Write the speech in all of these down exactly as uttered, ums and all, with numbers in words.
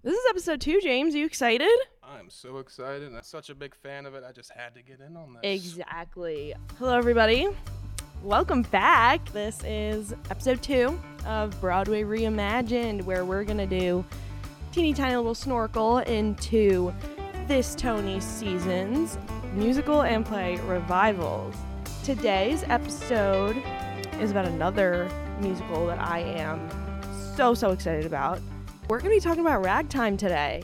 This is episode two, James. Are you excited? I'm so excited. I'm such a big fan of it. I just had to get in on this. Exactly. Hello, everybody. Welcome back. This is episode two of Broadway Reimagined, where we're going to do teeny tiny little snorkel into this Tony season's musical and play revivals. Today's episode is about another musical that I am so, so excited about. We're going to be talking about Ragtime today.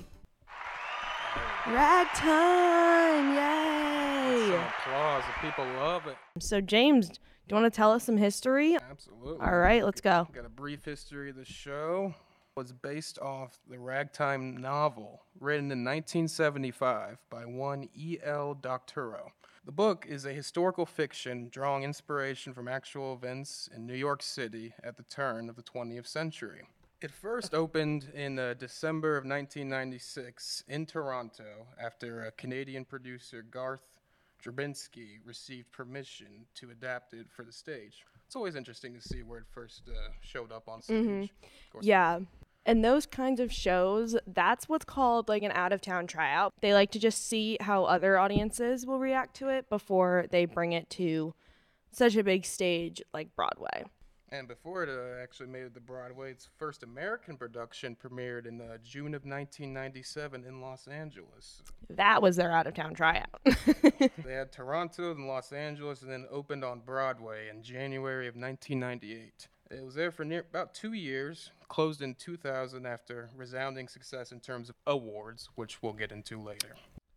Ragtime! Yay! Some applause. The people love it. So, James, do you want to tell us some history? Absolutely. All right, let's go. Got a brief history of the show. It was based off the Ragtime novel written in nineteen seventy-five by one E L Doctorow. The book is a historical fiction drawing inspiration from actual events in New York City at the turn of the twentieth century. It first opened in uh, December of nineteen ninety-six in Toronto after a Canadian producer, Garth Drabinsky, received permission to adapt it for the stage. It's always interesting to see where it first uh, showed up on stage. Mhm. Of course, Yeah. And those kinds of shows, that's what's called like an out-of-town tryout. They like to just see how other audiences will react to it before they bring it to such a big stage like Broadway. And before it uh, actually made it to Broadway, its first American production premiered in uh, June of nineteen ninety-seven in Los Angeles. That was their out-of-town tryout. They had Toronto and Los Angeles, and then opened on Broadway in January of nineteen ninety-eight. It was there for near about two years, closed in two thousand after resounding success in terms of awards, which we'll get into later.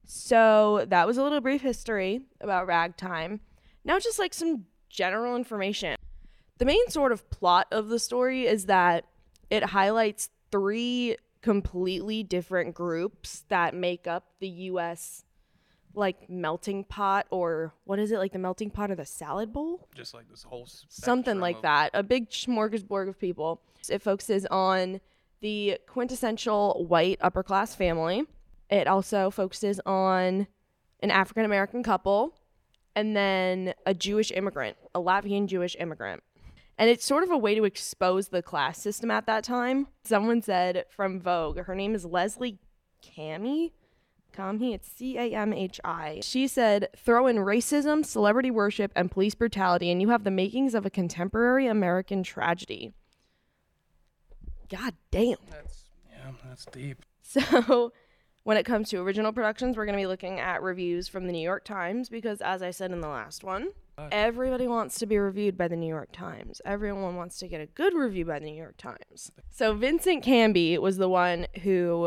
So that was a little brief history about Ragtime. Now just like some general information. The main sort of plot of the story is that it highlights three completely different groups that make up the U S like melting pot, or what is it, like the melting pot or the salad bowl? Just like this whole Something like of- that. A big smorgasbord of people. It focuses on the quintessential white upper class family. It also focuses on an African American couple and then a Jewish immigrant, a Latvian Jewish immigrant. And it's sort of a way to expose the class system at that time. Someone said from Vogue, her name is Leslie Camhi. Camhi, it's C A M H I. She said, throw in racism, celebrity worship, and police brutality, and you have the makings of a contemporary American tragedy. God damn. That's, yeah, that's deep. So when it comes to original productions, we're going to be looking at reviews from the New York Times because, as I said in the last one, everybody wants to be reviewed by the New York Times. Everyone wants to get a good review by the New York Times. So Vincent Canby was the one who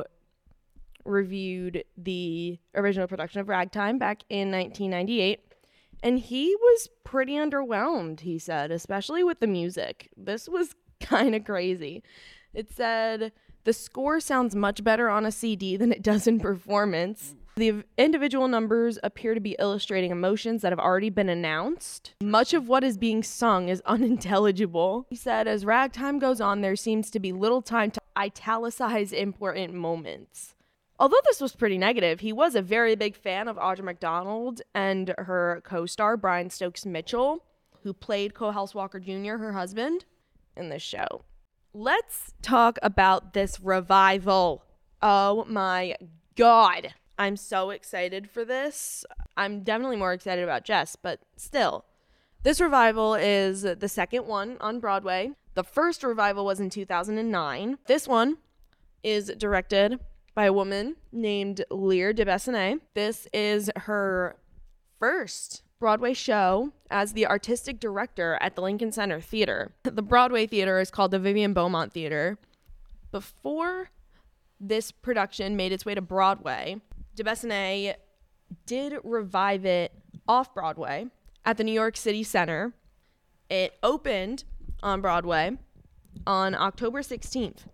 reviewed the original production of Ragtime back in nineteen ninety-eight. And he was pretty underwhelmed, he said, especially with the music. This was kind of crazy. It said, the score sounds much better on a C D than it does in performance. The individual numbers appear to be illustrating emotions that have already been announced. Much of what is being sung is unintelligible. He said, as Ragtime goes on, there seems to be little time to italicize important moments. Although this was pretty negative, he was a very big fan of Audra McDonald and her co-star, Brian Stokes Mitchell, who played Cohelse Walker Junior, her husband, in this show. Let's talk about this revival. Oh my God. I'm so excited for this. I'm definitely more excited about Jess, but still. This revival is the second one on Broadway. The first revival was in two thousand nine. This one is directed by a woman named Lear DeBessonnet. This is her first Broadway show as the artistic director at the Lincoln Center Theater. The Broadway theater is called the Vivian Beaumont Theater. Before this production made its way to Broadway, DeBessonnet did revive it off-Broadway at the New York City Center. It opened on Broadway on October sixteenth,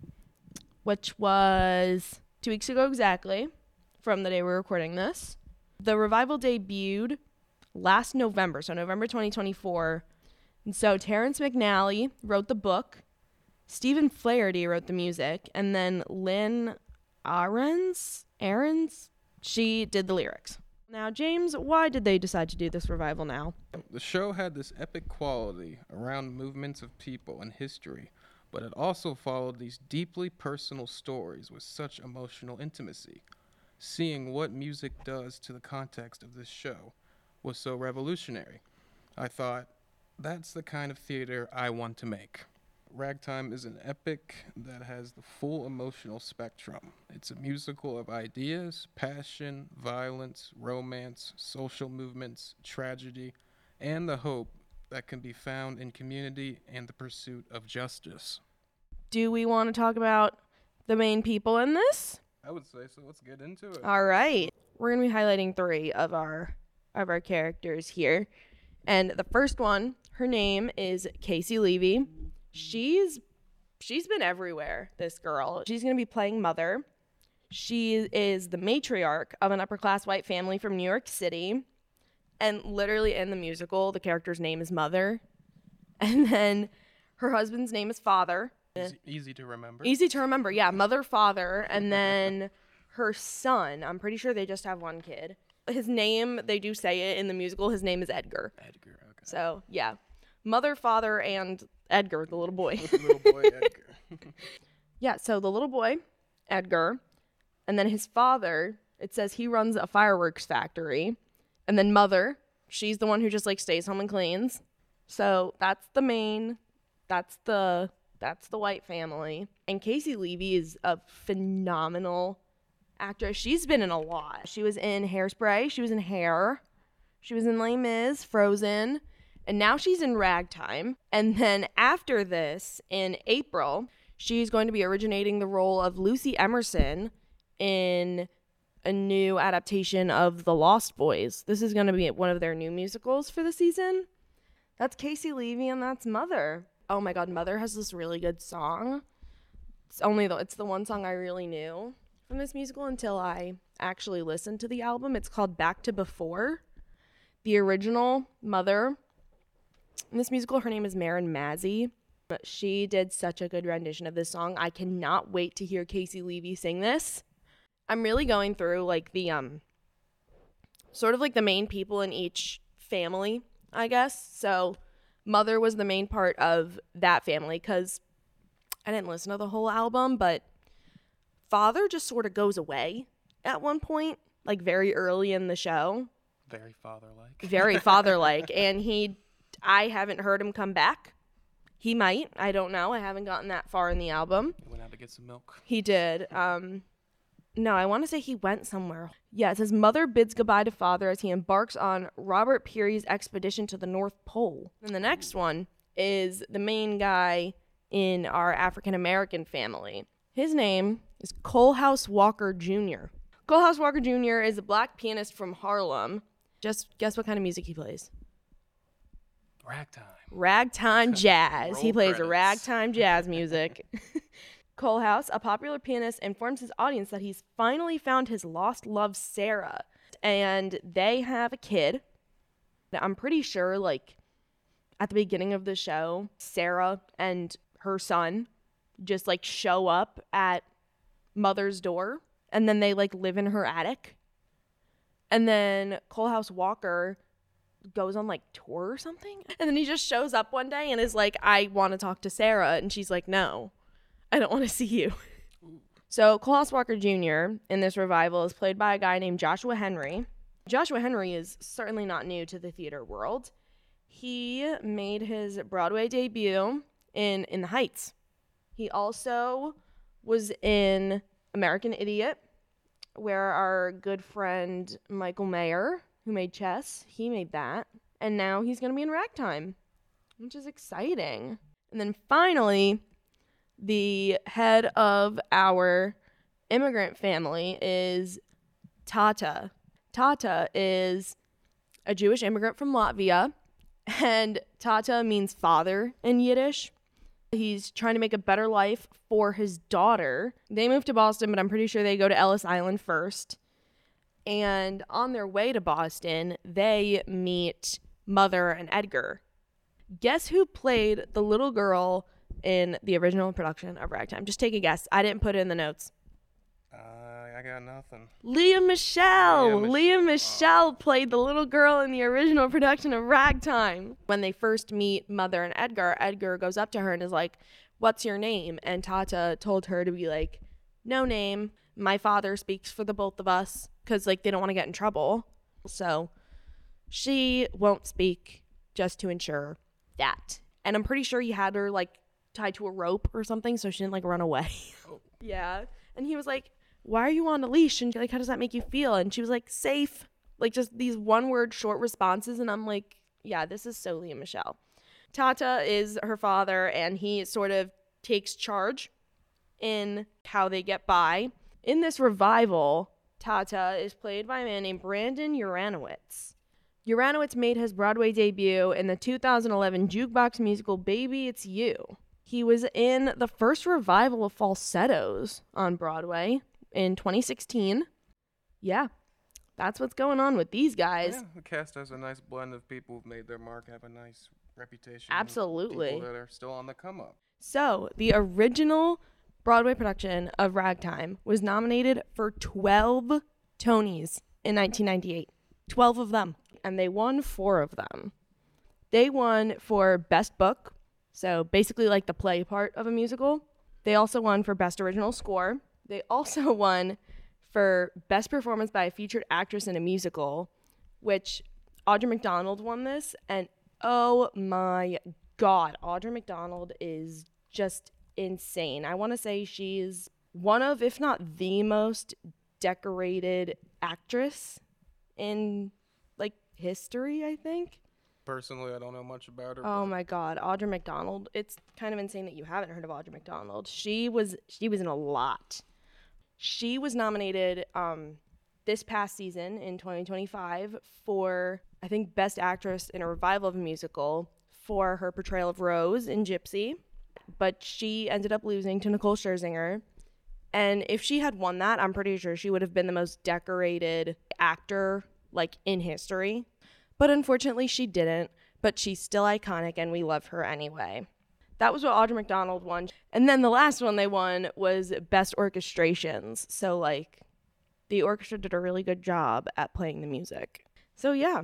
which was two weeks ago exactly from the day we're recording this. The revival debuted last November, so November twenty twenty-four. And so Terrence McNally wrote the book, Stephen Flaherty wrote the music, and then Lynn Ahrens, Ahrens, she did the lyrics. Now, James, why did they decide to do this revival now? The show had this epic quality around movements of people and history, but it also followed these deeply personal stories with such emotional intimacy. Seeing what music does to the context of this show was so revolutionary. I thought, that's the kind of theater I want to make. Ragtime is an epic that has the full emotional spectrum. It's a musical of ideas, passion, violence, romance, social movements, tragedy, and the hope that can be found in community and the pursuit of justice. Do we want to talk about the main people in this? I would say so. Let's get into it. All right. We're going to be highlighting three of our of our characters here. And the first one, her name is Caissie Levy. She's she's been everywhere, this girl. She's going to be playing Mother. She is the matriarch of an upper-class white family from New York City. And literally in the musical, the character's name is Mother. And then her husband's name is Father. Easy, easy to remember. Easy to remember, yeah. Mother, Father. And then her son, I'm pretty sure they just have one kid. His name, they do say it in the musical, his name is Edgar. Edgar, okay. So, yeah. Mother, Father, and Edgar, the little boy. Little boy Edgar. Yeah, so the little boy, Edgar, and then his father, it says he runs a fireworks factory. And then Mother, she's the one who just like stays home and cleans. So that's the main, that's the, that's the white family. And Caissie Levy is a phenomenal actress. She's been in a lot. She was in Hairspray. She was in Hair. She was in Les Mis, Frozen. And now she's in Ragtime. And then after this, in April, she's going to be originating the role of Lucy Emerson in a new adaptation of The Lost Boys. This is going to be one of their new musicals for the season. That's Caissie Levy and that's Mother. Oh my God, Mother has this really good song. It's only though it's the one song I really knew from this musical until I actually listened to the album. It's called Back to Before. The original Mother in this musical, her name is Marin Mazzie. But she did such a good rendition of this song. I cannot wait to hear Caissie Levy sing this. I'm really going through like the um sort of like the main people in each family, I guess. So Mother was the main part of that family because I didn't listen to the whole album, but Father just sort of goes away at one point, like very early in the show. Very father-like. Very father-like. And he, I haven't heard him come back. He might. I don't know. I haven't gotten that far in the album. He went out to get some milk. He did. Um, no, I want to say he went somewhere. Yeah, it says Mother bids goodbye to Father as he embarks on Robert Peary's expedition to the North Pole. And the next one is the main guy in our African-American family. His name is Coalhouse Walker Junior Coalhouse Walker Junior is a black pianist from Harlem. Just guess what kind of music he plays? Ragtime. Ragtime jazz. Roll He plays credits. ragtime jazz music. Coalhouse, a popular pianist, informs his audience that he's finally found his lost love, Sarah. And they have a kid. I'm pretty sure, like, at the beginning of the show, Sarah and her son just, like, show up at Mother's door. And then they, like, live in her attic. And then Coalhouse Walker goes on like tour or something, and then he just shows up one day and is like, I want to talk to Sarah, and she's like, no, I don't want to see you. Ooh. So Coalhouse Walker Junior in this revival is played by a guy named Joshua Henry. Joshua Henry is certainly not new to the theater world. He made his Broadway debut in In the Heights. He also was in American Idiot, where our good friend Michael Mayer, who made Chess, he made that. And now he's going to be in Ragtime, which is exciting. And then finally, the head of our immigrant family is Tata. Tata is a Jewish immigrant from Latvia, and Tata means father in Yiddish. He's trying to make a better life for his daughter. They moved to Boston, but I'm pretty sure they go to Ellis Island first. And on their way to Boston, they meet Mother and Edgar. Guess who played the little girl in the original production of Ragtime? Just take a guess. I didn't put it in the notes. Uh, I got nothing. Lea Michele. Lea Lea Mich- Michele played the little girl in the original production of Ragtime. When they first meet Mother and Edgar, Edgar goes up to her and is like, what's your name? And Tata told her to be like, no name. My father speaks for the both of us, because like they don't want to get in trouble. So she won't speak just to ensure that. And I'm pretty sure he had her like tied to a rope or something so she didn't like run away. Oh. Yeah. And he was like, why are you on a leash? And like, how does that make you feel? And she was like, safe. Like just these one word short responses. And I'm like, yeah, this is so Lea Michele. Tata is her father, and he sort of takes charge in how they get by. In this revival, Tata is played by a man named Brandon Uranowitz. Uranowitz made his Broadway debut in the two thousand eleven jukebox musical Baby It's You. He was in the first revival of falsettos on Broadway in twenty sixteen. Yeah, that's what's going on with these guys. Yeah, the cast has a nice blend of people who've made their mark, have a nice reputation. Absolutely. People that are still on the come up. So, the original Broadway production of Ragtime was nominated for twelve Tonys in nineteen ninety-eight. twelve of them. And they won four of them. They won for Best Book, so basically like the play part of a musical. They also won for Best Original Score. They also won for Best Performance by a Featured Actress in a Musical, which Audra McDonald won this. And oh my God, Audra McDonald is just insane. I want to say she's one of, if not the most decorated actress in like history, I think. Personally, I don't know much about her. Oh my God, Audra McDonald. It's kind of insane that you haven't heard of Audra McDonald. She was she was in a lot. She was nominated um this past season in twenty twenty-five for, I think, Best Actress in a Revival of a Musical for her portrayal of Rose in Gypsy. But she ended up losing to Nicole Scherzinger. And if she had won that, I'm pretty sure she would have been the most decorated actor, like, in history. But unfortunately, she didn't. But she's still iconic, and we love her anyway. That was what Audra McDonald won. And then the last one they won was Best Orchestrations. So, like, the orchestra did a really good job at playing the music. So, yeah,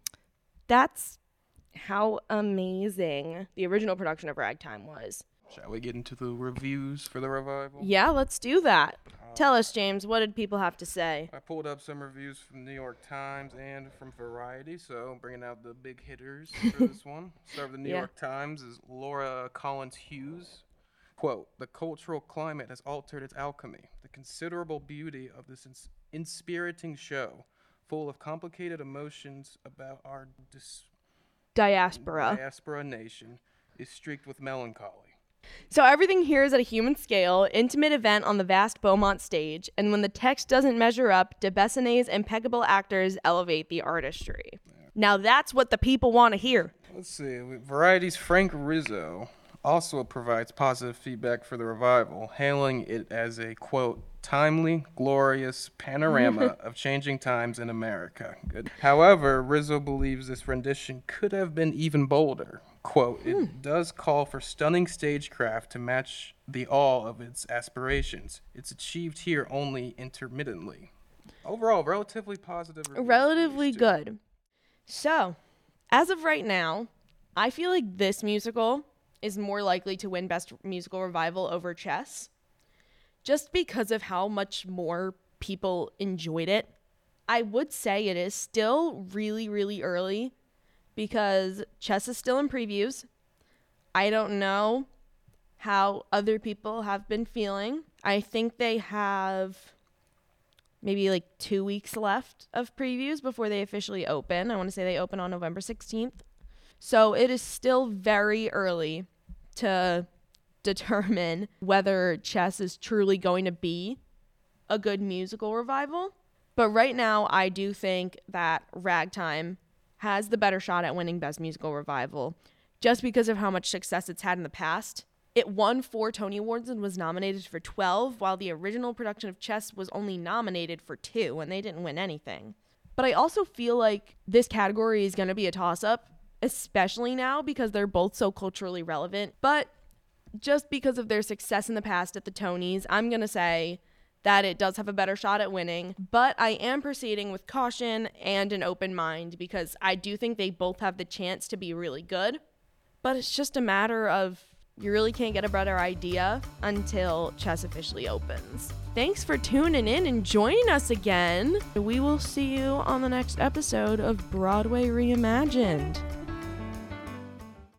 that's how amazing the original production of Ragtime was. Shall we get into the reviews for the revival? Yeah, let's do that. Uh, Tell us, James, what did people have to say? I pulled up some reviews from the New York Times and from Variety, so bringing out the big hitters for this one. Start with the New yeah. York Times is Laura Collins Hughes. Quote, the cultural climate has altered its alchemy. The considerable beauty of this ins- inspiriting show, full of complicated emotions about our dis- diaspora. diaspora nation, is streaked with melancholy. So everything here is at a human scale, intimate event on the vast Beaumont stage, and when the text doesn't measure up, de Bessone's impeccable actors elevate the artistry. Yeah. Now that's what the people want to hear. Let's see. Variety's Frank Rizzo also provides positive feedback for the revival, hailing it as a, quote, timely, glorious panorama of changing times in America. Good. However, Rizzo believes this rendition could have been even bolder. Quote, it hmm. does call for stunning stagecraft to match the awe of its aspirations. It's achieved here only intermittently. Overall, relatively positive. Relatively good. So, as of right now, I feel like this musical is more likely to win Best Musical Revival over Chess, just because of how much more people enjoyed it. I would say it is still really, really early, because Chess is still in previews. I don't know how other people have been feeling. I think they have maybe like two weeks left of previews before they officially open. I want to say they open on November sixteenth. So it is still very early to determine whether Chess is truly going to be a good musical revival. But right now, I do think that Ragtime has the better shot at winning Best Musical Revival, just because of how much success it's had in the past. It won four Tony Awards and was nominated for twelve, while the original production of Chess was only nominated for two, and they didn't win anything. But I also feel like this category is going to be a toss-up, especially now because they're both so culturally relevant. But just because of their success in the past at the Tonys, I'm going to say that it does have a better shot at winning, but I am proceeding with caution and an open mind because I do think they both have the chance to be really good, but it's just a matter of You really can't get a better idea until Chess officially opens. Thanks for tuning in and joining us again. We will see you on the next episode of Broadway Reimagined.